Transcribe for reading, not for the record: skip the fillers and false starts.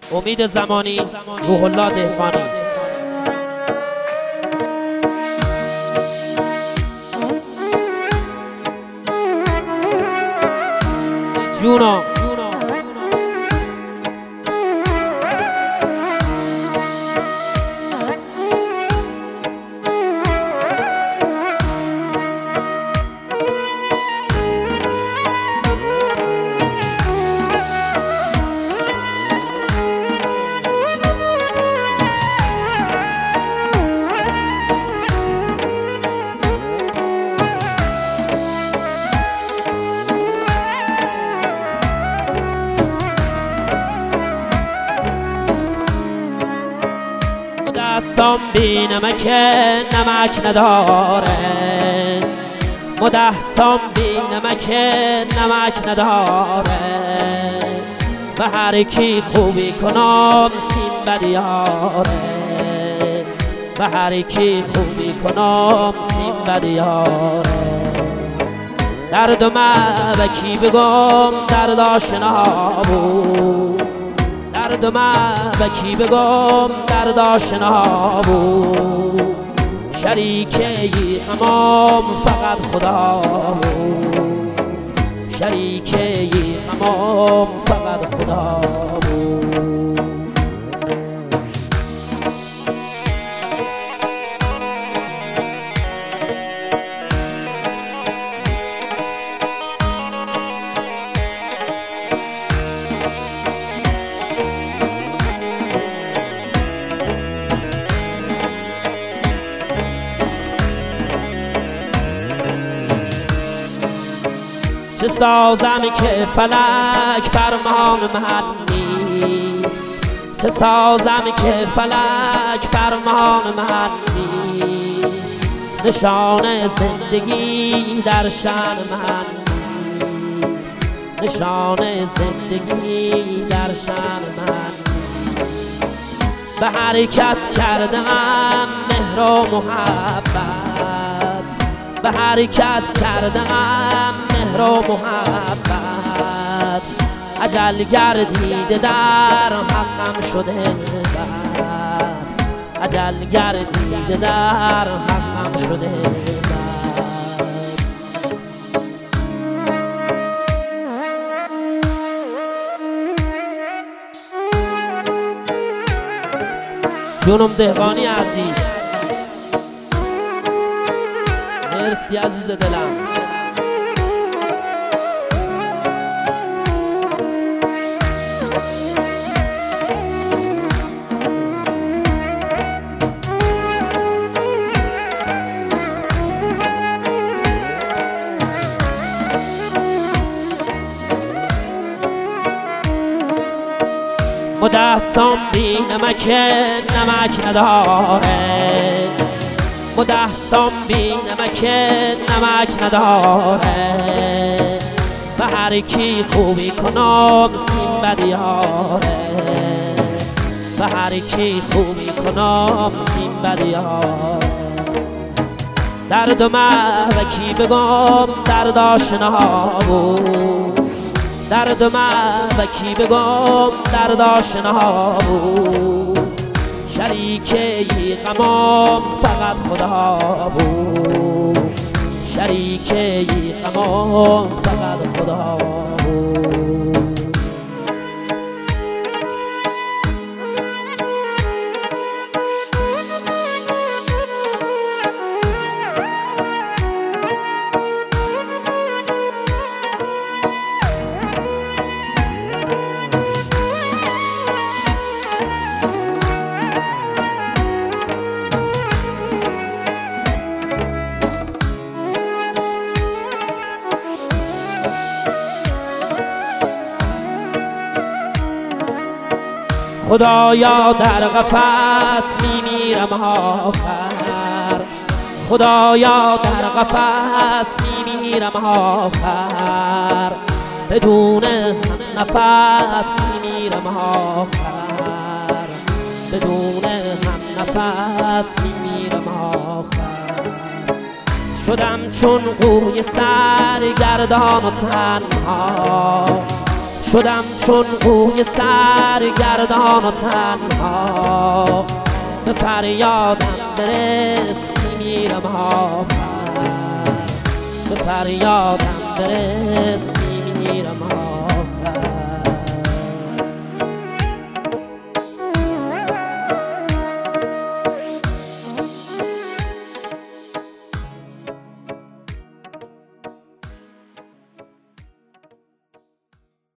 امید زمانی، روح الله دهقانی. جونا دستم بی نمک نمک نداره، مدستم بی نمک نمک نداره. به هر کی خوبی کنم سیم بدیاره، به هر کی خوبی کنم سیم بدیاره. دردم به کی بگم درد آشنا بود، دردم به کی بگم درد آشنا بود. شریکه همام فقط خدا بود، شریکه همام فقط خدا بود. چه سازم که فلک فرمان من نیست، چه سازم که فلک فرمان من نیست. نشان زندگی در شان من نیست، نشان زندگی در شان من. به هر کس کردم مهر و محبت، به هر کس کردم مهر و محبت. اجل گردیده در حقم شده بد، اجل گردیده در حقم شده بد. جونم دهقانی عزیز، مرسی عزیز دلم. مدستم بی نمک نمک نداره، مدستم بی نمک نمک نداره. به هر کی خوبی کنم سیم بدیاره، به هر کی خوبی کنم سیم بدیاره. دردم به کی بگم درد آشنا بود، دردم به کی بگم درد آشنا بود. شریکه غمام فقط خدا بود، شریکه غمام فقط خدا بود. خدایا در قفس میمیرم آخر، خدایا در قفس میمیرم آخر. بدون هم نفس میمیرم آخر، بدون هم نفس میمیرم آخر. شدم چون قوی سرگردان و تنها، شدم چون قوی سرگردان و تنها، به فریادم برس میمیرم آخر، به فریادم برس میمیرم آخر.